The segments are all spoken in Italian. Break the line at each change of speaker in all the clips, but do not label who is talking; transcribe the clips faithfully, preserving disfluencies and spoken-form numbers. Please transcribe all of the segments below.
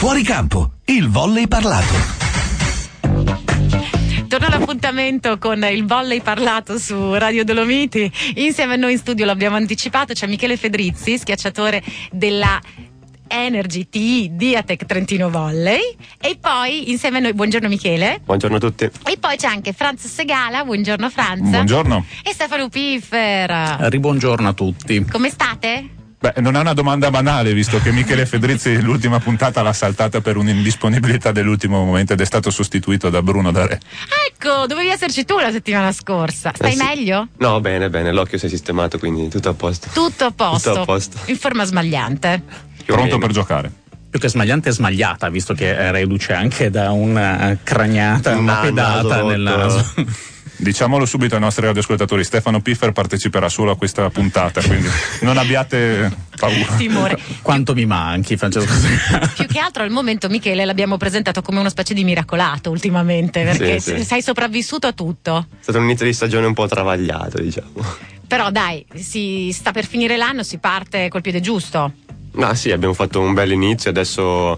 Fuori campo, il volley parlato.
Torna l'appuntamento con il volley parlato su Radio Dolomiti. Insieme a noi in studio, l'abbiamo anticipato, c'è Michele Fedrizzi, schiacciatore della Energy T I Diatec Trentino Volley, e poi insieme a noi, buongiorno Michele.
Buongiorno a tutti.
E poi c'è anche Franz Segala, buongiorno Franz.
Buongiorno.
E Stefano Piffer.
Ribuongiorno a tutti.
Come state?
Beh, non è una domanda banale, visto che Michele Fedrizzi l'ultima puntata l'ha saltata per un'indisponibilità dell'ultimo momento ed è stato sostituito da Bruno D'Are.
Ecco, dovevi esserci tu la settimana scorsa. Stai
eh sì.
meglio?
No, bene, bene, l'occhio si è sistemato, quindi tutto a posto.
Tutto a posto.
Tutto a posto.
In forma smagliante.
Pronto per giocare.
Più che smagliante è smagliata, visto che reduce anche da una craniata, una
Na,
pedata
naso
nel
rotto.
naso.
Diciamolo subito ai nostri radioascoltatori, Stefano Piffer parteciperà solo a questa puntata, quindi non abbiate paura.
Timore.
Quanto mi manchi, Francesco.
Più che altro al momento Michele l'abbiamo presentato come una specie di miracolato ultimamente, perché
Sì, sì.
sei sopravvissuto a tutto.
È stato un inizio di stagione un po' travagliato, diciamo.
Però dai, si sta per finire l'anno, si parte col piede giusto.
Ah sì, abbiamo fatto un bel inizio, adesso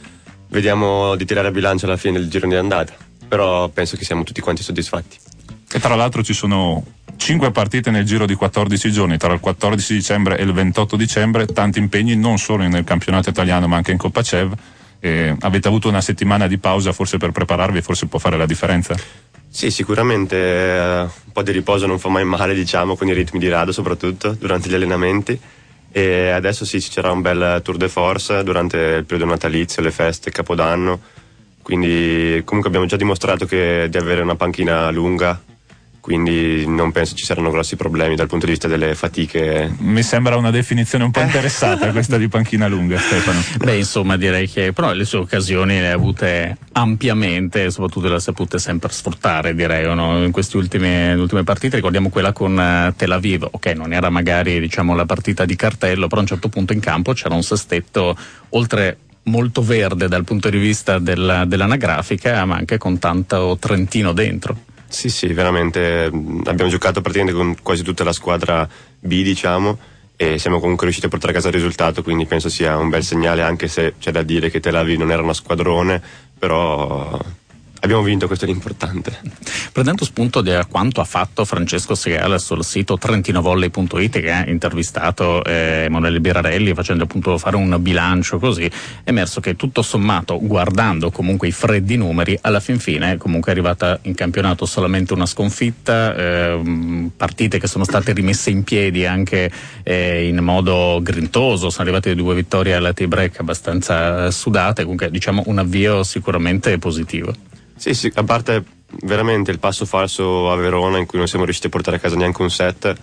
vediamo di tirare a bilancio alla fine del giro di andata, però penso che siamo tutti quanti soddisfatti.
E tra l'altro ci sono cinque partite nel giro di quattordici giorni, tra il quattordici dicembre e il ventotto dicembre, tanti impegni non solo nel campionato italiano ma anche in Coppa C E V. E avete avuto una settimana di pausa forse per prepararvi, forse può fare la differenza?
Sì, sicuramente eh, un po' di riposo non fa mai male, diciamo, con i ritmi di rado soprattutto durante gli allenamenti, e adesso sì, ci sarà un bel tour de force durante il periodo natalizio, le feste, Capodanno, quindi comunque abbiamo già dimostrato che di avere una panchina lunga, quindi non penso ci saranno grossi problemi dal punto di vista delle fatiche.
Mi sembra una definizione un po' interessata questa di panchina lunga, Stefano.
Beh, insomma, direi che però le sue occasioni le ha avute ampiamente e soprattutto le ha sapute sempre sfruttare, direi, o no? In queste ultime, ultime partite. Ricordiamo quella con uh, Tel Aviv, ok, non era magari, diciamo, la partita di cartello, però a un certo punto in campo c'era un sestetto oltre molto verde dal punto di vista della, dell'anagrafica, ma anche con tanto trentino dentro.
Sì, sì, veramente abbiamo giocato praticamente con quasi tutta la squadra B, diciamo, e siamo comunque riusciti a portare a casa il risultato, quindi penso sia un bel segnale, anche se c'è da dire che Tel Aviv non era una squadrone, però abbiamo vinto, questo è l'importante.
Prendendo spunto da quanto ha fatto Francesco Segala sul sito trentinovolley punto it, che ha intervistato eh, Emanuele Birarelli, facendo appunto fare un bilancio così, è emerso che tutto sommato, guardando comunque i freddi numeri, alla fin fine comunque è arrivata in campionato solamente una sconfitta, eh, partite che sono state rimesse in piedi anche eh, in modo grintoso, sono arrivate due vittorie alla tie break abbastanza sudate, comunque diciamo un avvio sicuramente positivo.
Sì, sì, a parte veramente il passo falso a Verona in cui non siamo riusciti a portare a casa neanche un set,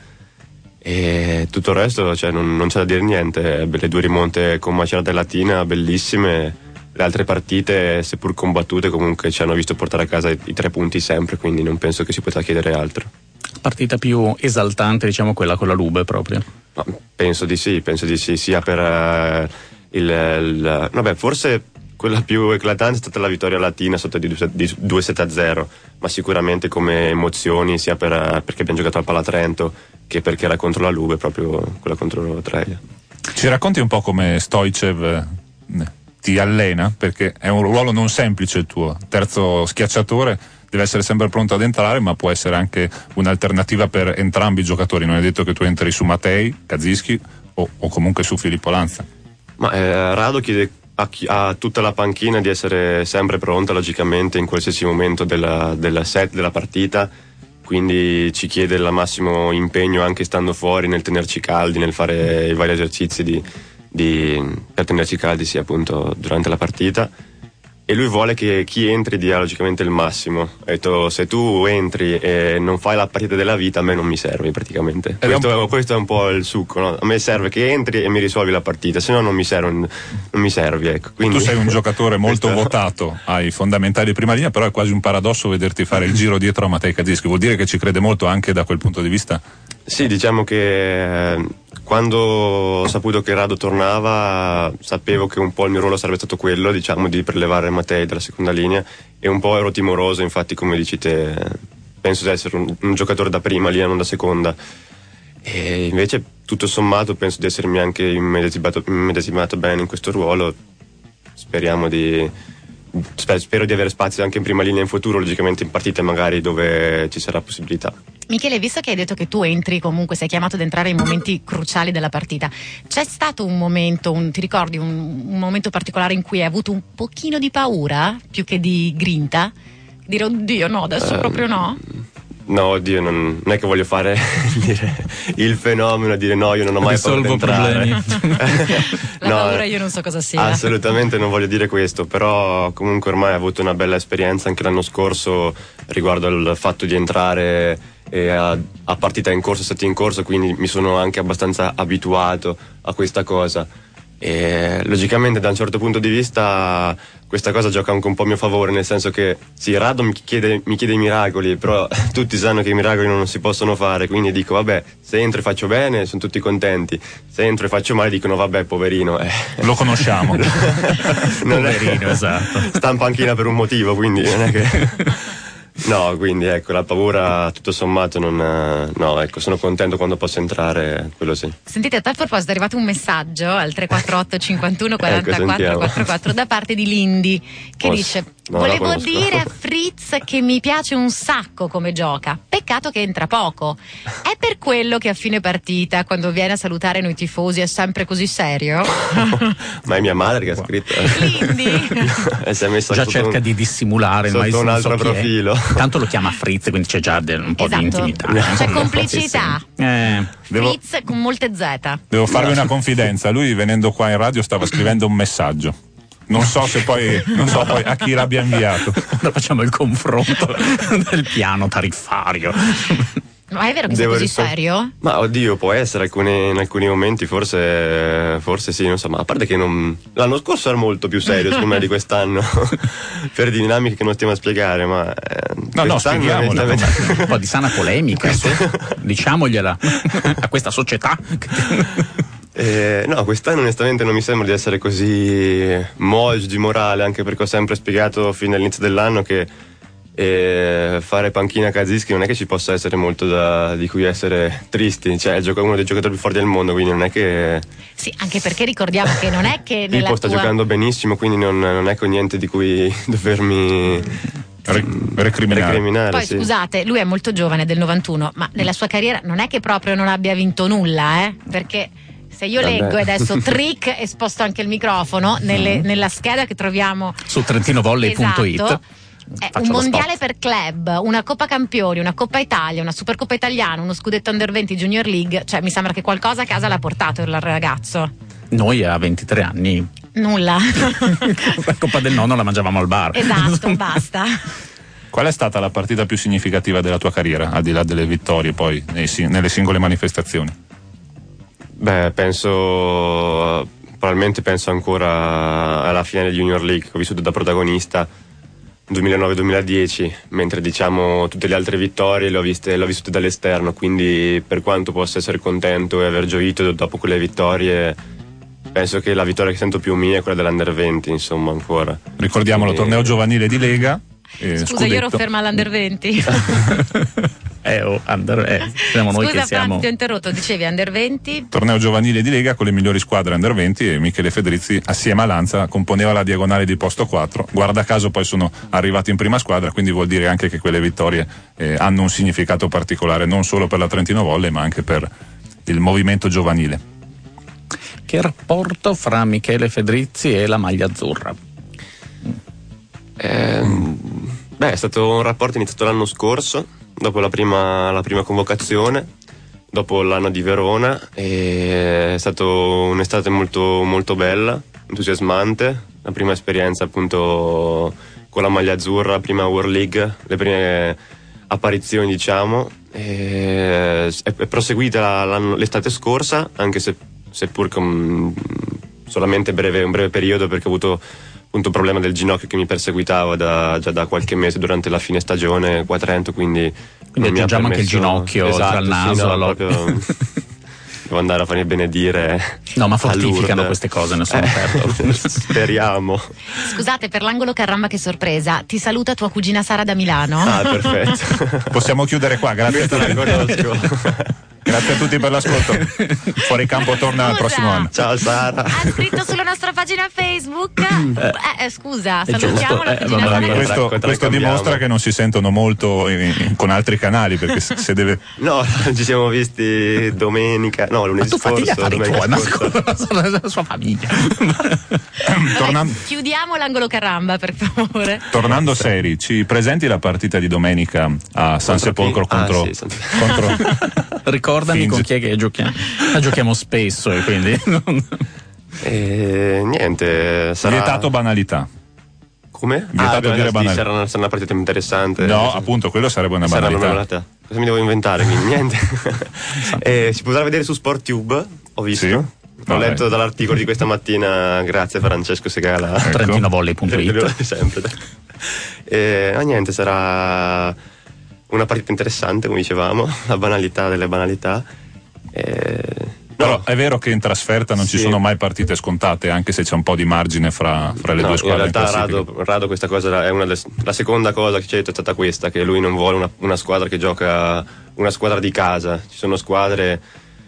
e tutto il resto, cioè, non, non c'è da dire niente. Le due rimonte con Macerata e Latina bellissime, le altre partite seppur combattute comunque ci hanno visto portare a casa i, i tre punti sempre, quindi non penso che si possa chiedere altro.
Partita più esaltante, diciamo, quella con la Lube proprio?
No, penso di sì, penso di sì, sia per uh, il, il vabbè, forse quella più eclatante è stata la vittoria latina sotto di due sette a zero, ma sicuramente come emozioni, sia per, perché abbiamo giocato al Palatrento che perché era contro la Lube, proprio quella contro Treia.
Ci racconti un po' come Stoichev eh, ti allena, perché è un ruolo non semplice il tuo, terzo schiacciatore, deve essere sempre pronto ad entrare, ma può essere anche un'alternativa per entrambi i giocatori. Non è detto che tu entri su Matei, Kazischi o, o comunque su Filippo Lanza.
Ma eh, Rado chiede a, chi, a tutta la panchina di essere sempre pronta, logicamente, in qualsiasi momento della, della set, della partita, quindi ci chiede il massimo impegno anche stando fuori, nel tenerci caldi, nel fare i vari esercizi di, di, per tenerci caldi sia appunto durante la partita, e lui vuole che chi entri dia logicamente il massimo. Ha detto: se tu entri e non fai la partita della vita, a me non mi servi praticamente. Questo, questo è un po' il succo, no? A me serve che entri e mi risolvi la partita, se no non mi serve, non mi servi, ecco. Quindi,
tu sei un giocatore molto questo... votato ai fondamentali di prima linea, però è quasi un paradosso vederti fare il giro dietro a Matej Kazischi. Vuol dire che ci crede molto anche da quel punto di vista?
Sì, diciamo che eh, quando ho saputo che Rado tornava, sapevo che un po' il mio ruolo sarebbe stato quello, diciamo, di prelevare Matej dalla seconda linea, e un po' ero timoroso, infatti, come dici te, penso di essere un, un giocatore da prima linea, non da seconda, e invece tutto sommato penso di essermi anche immedesimato, immedesimato bene in questo ruolo. speriamo di spero di avere spazio anche in prima linea in futuro, logicamente in partite magari dove ci sarà possibilità.
Michele, visto che hai detto che tu entri, comunque sei chiamato ad entrare in momenti cruciali della partita, c'è stato un momento, un, ti ricordi un, un momento particolare in cui hai avuto un pochino di paura più che di grinta? Dire oddio no, adesso uh, proprio no?
No, oddio, non, non è che voglio fare dire, il fenomeno, dire no, io non ho mai paura di entrare.
La no, paura io non so cosa sia.
Assolutamente non voglio dire questo, però comunque ormai ho avuto una bella esperienza anche l'anno scorso riguardo al fatto di entrare e a, a partita in corso, stati in corso, quindi mi sono anche abbastanza abituato a questa cosa. E logicamente da un certo punto di vista questa cosa gioca anche un po' a mio favore, nel senso che sì, Rado mi chiede, mi chiede i miracoli, però tutti sanno che i miracoli non si possono fare, quindi dico vabbè, se entro e faccio bene sono tutti contenti, se entro e faccio male dicono vabbè poverino, eh.
Lo conosciamo.
Poverino, esatto,
sta in panchina per un motivo, quindi non è che no, quindi ecco, la paura tutto sommato non, no, ecco, sono contento quando posso entrare, quello sì.
Sentite, a tal proposito è arrivato un messaggio al tre quattro otto cinquantuno quarantaquattro
ecco,
quarantaquattro da parte di Lindy che
oh,
dice
no,
volevo dire a Fritz che mi piace un sacco come gioca, peccato che entra poco, è per quello che a fine partita quando viene a salutare noi tifosi è sempre così serio?
Ma è mia madre che ha scritto
Lindy
e si è messa
già cerca
un,
di dissimulare
sotto
ma
un altro
so
profilo.
Tanto lo chiama Fritz, quindi c'è già un po'
esatto,
di intimità.
c'è complicità.
Eh,
devo,
Fritz con molte Z.
Devo farvi una confidenza, lui venendo qua in radio stava scrivendo un messaggio. Non so se poi non so poi a chi l'abbia inviato.
Ora facciamo il confronto del piano tariffario.
Ma è vero che
Devo
sei così
rispo-
serio?
Ma oddio, può essere alcuni, in alcuni momenti forse forse sì, non so, ma a parte che non, l'anno scorso era molto più serio secondo me di quest'anno per dinamiche che non stiamo a spiegare, ma eh,
no no spieghiamola,
un po' di sana polemica, diciamogliela a questa società.
Eh, no, quest'anno onestamente non mi sembra di essere così moge di morale, anche perché ho sempre spiegato fin dall'inizio dell'anno che eh, fare panchina a Kaczynski non è che ci possa essere molto da, di cui essere tristi, cioè è uno dei giocatori più forti del mondo, quindi non è che
sì, anche perché ricordiamo che non è che nella
Pippo sta
tua...
giocando benissimo, quindi non, non è con niente di cui dovermi
Re- recriminare.
recriminare
Poi
sì.
scusate, lui è molto giovane, del novantuno, ma nella sua carriera non è che proprio non abbia vinto nulla, eh? Perché se io
Vabbè.
leggo, e adesso trick e sposto anche il microfono nelle,
Mm.
nella scheda che troviamo
Su trentinovolley punto it
esatto, è
Faccio
un
lo
mondiale
spot.
per club, una Coppa Campioni, una Coppa Italia, una Supercoppa Italiana, uno scudetto Under venti Junior League, cioè mi sembra che qualcosa a casa l'ha portato il ragazzo.
Noi a ventitré anni
Nulla.
la Coppa del Nonno la mangiavamo al bar.
Esatto, basta.
Qual è stata la partita più significativa della tua carriera, al di là delle vittorie poi nei, nelle singole manifestazioni?
Beh, penso probabilmente penso ancora alla finale di Junior League che ho vissuto da protagonista duemilanove duemiladieci, mentre diciamo tutte le altre vittorie le ho viste le ho vissute dall'esterno, quindi per quanto possa essere contento e aver gioito dopo quelle vittorie, penso che la vittoria che sento più mia è quella dell'Under venti, insomma, ancora.
Ricordiamolo,
E...
torneo giovanile di Lega. Eh,
Scusa,
scudetto.
io ero ferma all'Under venti.
Eh, oh, under, eh, siamo noi
Scusa
che siamo.
Franz, ti ho interrotto, dicevi Under venti.
Torneo giovanile di Lega con le migliori squadre Under venti e Michele Fedrizzi assieme a Lanza componeva la diagonale di posto quattro. Guarda caso poi sono arrivati in prima squadra, quindi vuol dire anche che quelle vittorie eh, hanno un significato particolare non solo per la Trentino Volley ma anche per il movimento giovanile.
Che rapporto fra Michele Fedrizzi e la maglia azzurra?
Eh, beh, è stato un rapporto iniziato l'anno scorso, dopo la prima, la prima convocazione, dopo l'anno di Verona, e è stato un'estate molto, molto bella, entusiasmante, la prima esperienza appunto con la maglia azzurra, prima World League, le prime apparizioni diciamo, e è, è proseguita l'anno, l'estate scorsa, anche se seppur con solamente breve, un breve periodo, perché ho avuto appunto un problema del ginocchio che mi perseguitava da, già da qualche mese durante la fine stagione qua a Trento, quindi
Quindi
non mi ha
aggiungiamo anche il
permesso-
ginocchio
esatto,
tra il naso,
sì, no,
la lo-
proprio devo andare a farmi benedire.
No, ma
a
fortificano
Lourdes.
queste cose, ne sono
Eh,
certo.
speriamo.
Scusate, per l'angolo caramba che sorpresa, ti saluta tua cugina Sara da Milano.
Ah, perfetto.
Possiamo chiudere qua, grazie a
Questa la
te.
conosco.
Grazie a tutti per l'ascolto. Fuori campo torna il prossimo anno.
Ciao Sara.
Ha scritto sulla nostra pagina Facebook. Eh, eh, scusa, salutiamo la
eh,
pagina
vabbè,
Facebook.
Questo,
Ecco,
questo dimostra che non si sentono molto in- in- con altri canali, perché se, se deve.
No, ci siamo visti domenica, no,
Ma
lunedì
tu fatti gli
scorso.
affari
domenica
tuoi, ma
scorsa.
scusa, la sua famiglia.
Vabbè,
Tornando,
chiudiamo l'angolo caramba, per favore.
tornando seri, ci presenti la partita di domenica a San
Contro
Sepolcro
chi?
contro,
Ah, sì, San-
contro
Ricordami
Finge.
con chi è che giochiamo. La giochiamo spesso e quindi. non-
E niente, sarà.
vietato banalità.
Come?
Vietato
abbiamo-
dire
sì,
banalità.
sarà una, sarà una partita interessante.
No, appunto, quello sarebbe una
Sarà una
banalità.
banalità. Cosa mi devo inventare? Quindi niente. Eh, si potrà vedere su SportTube, ho visto.
Sì.
Ho
Vabbè.
letto dall'articolo di questa mattina, grazie a Francesco Segala.
Ecco.
Trentinovolley punto it.
Sempre. E, no, niente, sarà una partita interessante, come dicevamo, la banalità delle banalità. E,
Però
no,
è vero che in trasferta non ci
Sì.
sono mai partite scontate, anche se c'è un po' di margine fra, fra le
no,
due
in
squadre.
realtà
classifica.
Rado, Rado questa cosa è una delle, la seconda cosa che ci ha detto è stata questa, che lui non vuole una, una squadra che gioca una squadra di casa. Ci sono squadre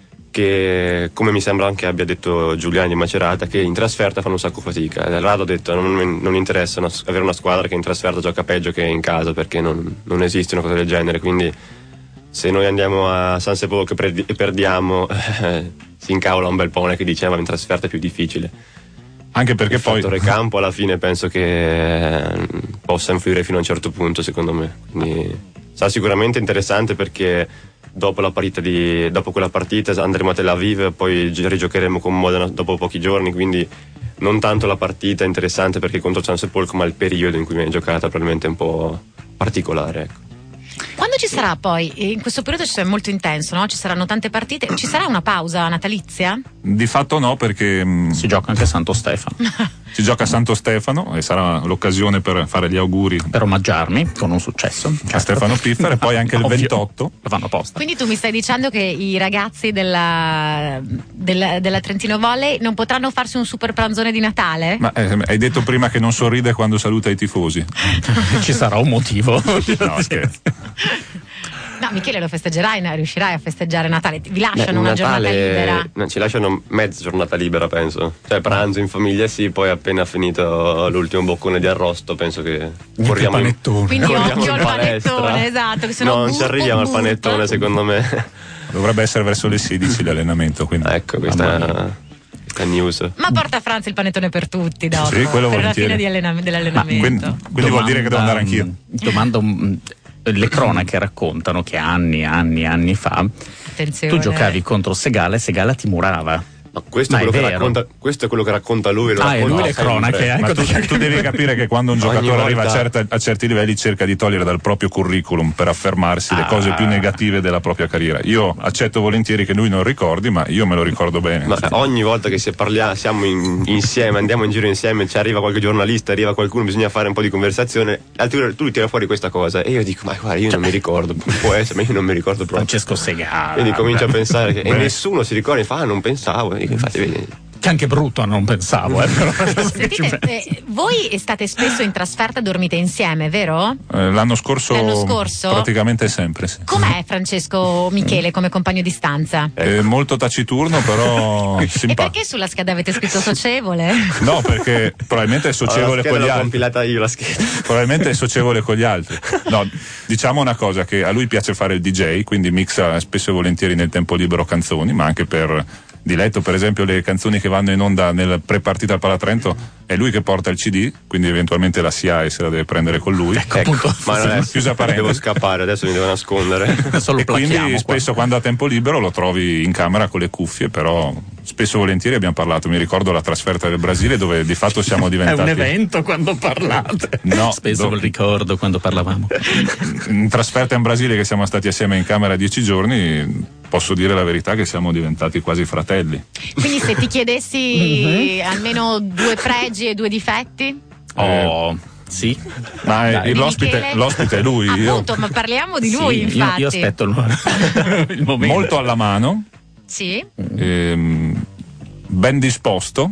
che, come mi sembra anche abbia detto Giuliani di Macerata, che in trasferta fanno un sacco fatica. Rado ha detto non mi non interessa una- avere una squadra che in trasferta gioca peggio che in casa, perché non, non esiste una cosa del genere, quindi se noi andiamo a San Sepolcro e perdi- e perdiamo eh, si incavola un bel po' che diceva in trasferta è più difficile.
Anche perché
Il
poi
fattore campo alla fine penso che eh, possa influire fino a un certo punto, secondo me. Quindi sarà sicuramente interessante, perché dopo la partita di dopo quella partita andremo a Tel Aviv, poi gi- rigiocheremo con Modena dopo pochi giorni, quindi non tanto la partita è interessante perché contro San Sepolcro, ma il periodo in cui viene giocata probabilmente è un po' particolare, ecco.
Quando ci sarà poi, in questo periodo è molto intenso, no? Ci saranno tante partite, ci sarà una pausa natalizia?
di fatto no, perché mh,
Si gioca anche a Santo Stefano.
si gioca a Santo Stefano e sarà l'occasione per fare gli auguri
Per omaggiarmi con un successo.
a Stefano Piffero, e poi anche il
Ovvio.
ventotto.
Lo fanno apposta.
Quindi tu mi stai dicendo che i ragazzi della, della, della Trentino Volley non potranno farsi un super pranzone di Natale?
Ma eh, hai detto prima che non sorride quando saluta i tifosi.
Ci sarà un motivo.
No, scherzo.
No, Michele lo festeggerai, no? Riuscirai a festeggiare Natale? Vi lasciano
Beh,
una
Natale-
giornata libera?
no, ci lasciano mezza giornata libera, penso. Cioè pranzo in famiglia sì, poi appena finito l'ultimo boccone di arrosto penso che corriamo in,
panettone.
Quindi
corriamo
occhio
in
al
palestra.
panettone, esatto, che sono
No, non
burp,
ci arriviamo al
burp.
panettone, secondo me.
Dovrebbe essere verso le sedici l'allenamento, quindi.
Ecco, questa
Mamma
è questa news.
Ma porta a Franza il panettone per tutti dopo,
Sì, quello
per la
volentieri.
fine di allenam-
Ma
dell'allenamento.
quindi quindi vuol dire che devo andare anch'io.
Domanda, um, le cronache raccontano che anni, anni, anni fa
Attenzione.
tu giocavi contro Segala e Segala ti murava.
Ma questo,
Ma
è quello
è
che
vero.
racconta, questo è quello che racconta lui. Lo
Ah, e
racconta
lui le
sempre.
cronache, eh?
Ma
Ecco
tu,
perché-
tu devi capire che quando un
Ogni
giocatore arriva a,
volta-
certa- a certi livelli cerca di togliere dal proprio curriculum per affermarsi le
Ah.
cose più negative della propria carriera. Io accetto volentieri che lui non ricordi, ma io me lo ricordo bene.
Ma ogni volta che si parlia, siamo in- insieme, andiamo in giro insieme, ci arriva qualche giornalista, arriva qualcuno, bisogna fare un po' di conversazione. Altri tu tira fuori questa cosa e io dico, ma guarda, io non mi ricordo, può essere, ma io non mi ricordo proprio.
Francesco Segala.
Quindi comincio a pensare che e
Beh.
nessuno si ricorda, mi fa, ah, non pensavo. E dico, infatti, vedi,
Che anche brutto non pensavo, eh, però.
Sentite, eh, voi state spesso in trasferta, dormite insieme, vero?
Eh, l'anno scorso,
L'anno scorso?
praticamente sempre, sì.
Com'è Francesco Michele come compagno di stanza?
È molto taciturno, però
E
simpatico.
perché sulla scheda avete scritto socievole?
No, perché probabilmente è socievole
Ho la
con gli
scheda l'ho
altri.
compilata io la scheda.
Probabilmente è socievole con gli altri. No, diciamo una cosa, che a lui piace fare il D J, quindi mixa spesso e volentieri nel tempo libero canzoni, ma anche per diletto, per esempio le canzoni che vanno in onda nel pre-partita al Palatrento è lui che porta il C D, quindi eventualmente la S I A E se la deve prendere con lui.
Ecco, appunto.
Ma non è,
Chiusa parentesi.
devo scappare, adesso mi devo nascondere.
Adesso lo
E quindi
plachiamo qua.
spesso quando ha tempo libero lo trovi in camera con le cuffie, però spesso e volentieri abbiamo parlato. Mi ricordo la trasferta del Brasile dove di fatto siamo
È
diventati
un evento quando parlate.
No,
Spesso
do-
me lo ricordo quando parlavamo.
in trasferta in Brasile, che siamo stati assieme in camera dieci giorni, posso dire la verità che siamo diventati quasi fratelli.
Quindi se ti chiedessi almeno due pregi e due difetti?
Oh, sì.
Ma
Dai.
eh,
Di
l'ospite,
Michele?
l'ospite è lui. io-
Appunto, ma parliamo di lui,
Sì, io,
infatti.
io aspetto il, il momento.
molto alla mano,
Sì?
ehm, ben disposto.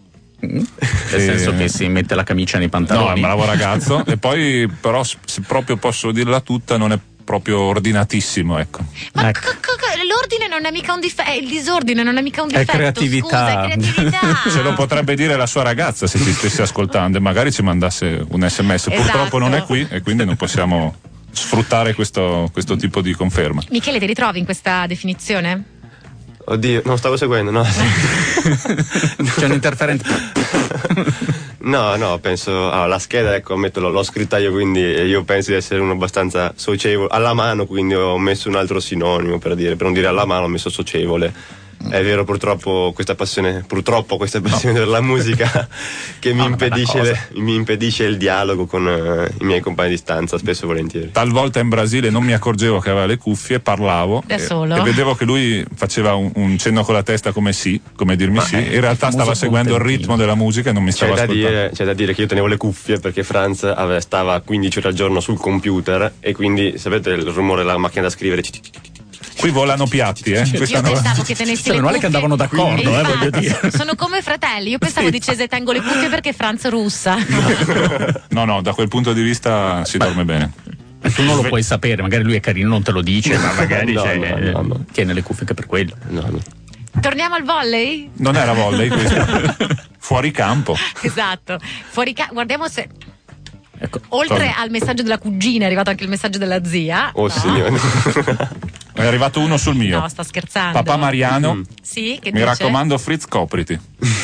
Nel
Eh,
senso che si mette la camicia nei
No, è
pantaloni.
un bravo ragazzo. E poi, però, s- se proprio posso dirla tutta, non è proprio ordinatissimo, ecco.
Ma
Ecco.
co- co- l'ordine non è mica un difetto, il disordine non è mica un
È
difetto.
creatività.
Scusa, è creatività.
Ce lo potrebbe dire la sua ragazza se ti stesse ascoltando e magari ci mandasse un sms.
Esatto.
Purtroppo non è qui e quindi non possiamo sfruttare questo, questo tipo di conferma.
Michele, ti ritrovi in questa definizione?
Oddio, non stavo seguendo, no.
C'è un interferente.
No, no, penso. Ah, la scheda, ecco, ammetto, l'ho, l'ho scritta io, quindi io penso di essere uno abbastanza socievole. Alla mano, quindi ho messo un altro sinonimo per dire, per non dire alla mano, ho messo socievole. È vero, purtroppo questa passione, purtroppo questa passione per la musica che mi,
No,
impedisce,
vabbè,
le- mi impedisce il dialogo con eh, i miei compagni di stanza, spesso e volentieri.
Talvolta in Brasile non mi accorgevo che aveva le cuffie, parlavo
Da
e,
solo?
e vedevo che lui faceva un, un cenno con la testa come sì, come dirmi sì. In realtà
famoso
stava seguendo il
contentino.
ritmo della musica e non mi
C'è
stava
da,
ascoltando.
dire, c'è da dire che io tenevo le cuffie perché Franz ave- stava quindici ore al giorno sul computer e quindi sapete il rumore della macchina da scrivere.
Qui volano piatti, eh? Questa
Io
no-
pensavo che tenessi
Cioè,
le
meno male che
cuffie.
andavano d'accordo,
E
eh,
infatti,
voglio dire.
Sono come fratelli. Io pensavo dicesse tengo le cuffie perché Franz russa.
No, no, da quel punto di vista si dorme bene.
Tu non lo puoi sapere, magari lui è carino, non te lo dice, ma magari
No,
cioè,
no, no, no.
tiene le cuffie anche per quello.
No, no.
Torniamo al volley?
Non era volley questo. Fuori campo.
Esatto. Fuori ca- guardiamo se.
Ecco.
Oltre
Cosa?
al messaggio della cugina è arrivato anche il messaggio della zia.
Oh
No?
signore.
È arrivato uno sul mio.
No, sta scherzando.
Papà Mariano,
Sì, che
mi
dice?
raccomando Fritz, copriti.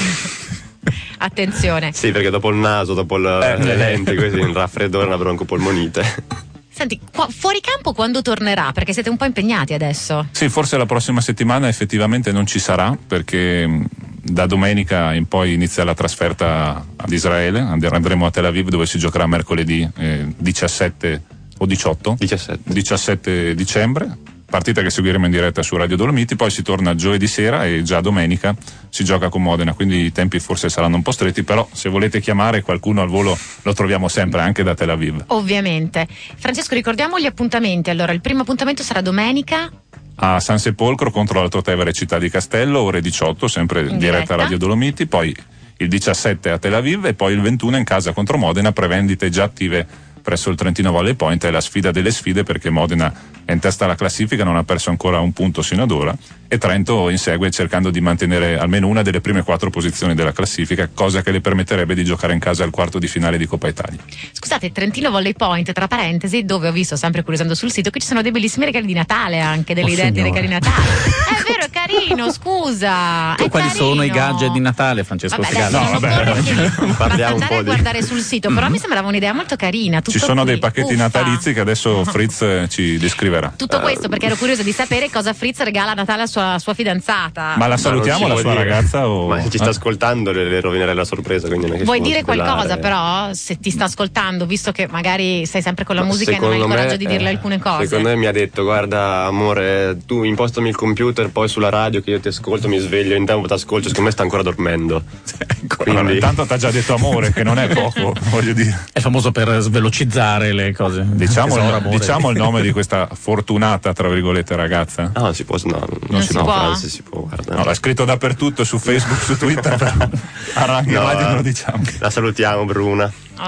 Attenzione.
Sì, perché dopo il naso, dopo il-
Eh,
le
eh.
lenti, così, un raffreddore, una broncopolmonite.
Senti, qua- fuori campo quando tornerà? Perché siete un po' impegnati adesso.
Sì, forse la prossima settimana effettivamente non ci sarà perché mh, da domenica in poi inizia la trasferta ad Israele. And- andremo a Tel Aviv dove si giocherà mercoledì eh, diciassette o diciotto?
diciassette.
diciassette dicembre. Partita che seguiremo in diretta su Radio Dolomiti, poi si torna giovedì sera e già domenica si gioca con Modena, quindi i tempi forse saranno un po' stretti, però se volete chiamare qualcuno al volo lo troviamo sempre anche da Tel Aviv.
Ovviamente. Francesco, ricordiamo gli appuntamenti. Allora, il primo appuntamento sarà domenica.
A San Sepolcro contro la Trotevere Città di Castello, ore diciotto, sempre in
In
diretta
diretta.
Radio Dolomiti, poi il diciassette a Tel Aviv e poi il ventuno in casa contro Modena, prevendite già attive presso il Trentino Volley Point. È la sfida delle sfide perché Modena è in testa alla classifica, non ha perso ancora un punto sino ad ora e Trento insegue cercando di mantenere almeno una delle prime quattro posizioni della classifica, cosa che le permetterebbe di giocare in casa al quarto di finale di Coppa Italia.
Scusate, Trentino Volley Point, tra parentesi, dove ho visto, sempre curiosando sul sito, che ci sono dei bellissimi regali di Natale anche, delle
Oh,
idee di
signora.
regali di Natale. È vero, è carino, scusa. È
Quali
carino.
sono i gadget di Natale, Francesco
Vabbè,
Segala?
adesso
No,
non
vabbè,
occorre che- basta
parliamo un
andare
po'
a
di-
guardare sul sito, però mi sembrava un'idea molto carina. Tutto
Ci sono
qui.
dei pacchetti
Uffa.
natalizi che adesso Fritz eh, ci descriverà.
Tutto questo perché ero curiosa di sapere cosa Fritz regala a Natale alla sua, sua fidanzata.
Ma la
Ma
salutiamo
non
la
si
sua
può dire.
ragazza o...
Ma se ci sta
eh?
ascoltando le, le rovinerei la sorpresa, quindi non è che
Vuoi
si può
dire qualcosa
svelare.
però, se ti sta ascoltando, visto che magari sei sempre con la
Ma
musica e non hai il
secondo
coraggio
me,
di dirle
eh,
alcune cose?
Secondo me mi ha detto: guarda amore, tu impostami il computer, poi sulla radio che io ti ascolto, mi sveglio, intanto ti ascolto, secondo me sta ancora dormendo.
Allora,
Quindi-
intanto ti ha già detto amore, che non è poco, voglio dire.
È famoso per svelocizzare le cose.
Diciamo,
Tesoro,
il,
amore.
diciamo il nome di questa fortunata, tra virgolette, ragazza.
No, non si può, no, non,
Non
si,
si
può.
può?
Franz, si può, guarda.
No, l'ha scritto dappertutto, su Facebook, su Twitter, però a Radio
No,
Radio non lo
eh,
diciamo.
La salutiamo, Bruna.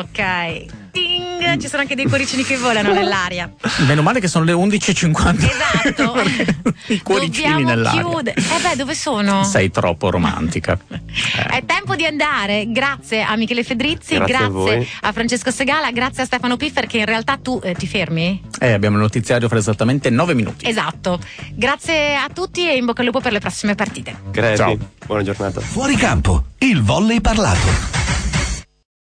Ok. Ting! Ci sono anche dei cuoricini che volano nell'aria.
Meno male che sono le undici e cinquanta.
Esatto.
I cuoricini
Dobbiamo
nell'aria.
chiudere. Eh beh, dove sono?
Sei troppo romantica.
È tempo di andare. Grazie a Michele Fedrizzi,
Grazie a
grazie
voi.
a Francesco Segala, grazie a Stefano Piffer che in realtà tu eh, ti fermi?
Eh, abbiamo il notiziario fra esattamente nove minuti.
Esatto. Grazie a tutti e in bocca al lupo per le prossime partite.
Crepi,
Ciao.
buona giornata.
Fuori campo, il volley parlato.